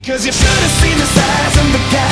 'Cause you should have seen the size of the guy.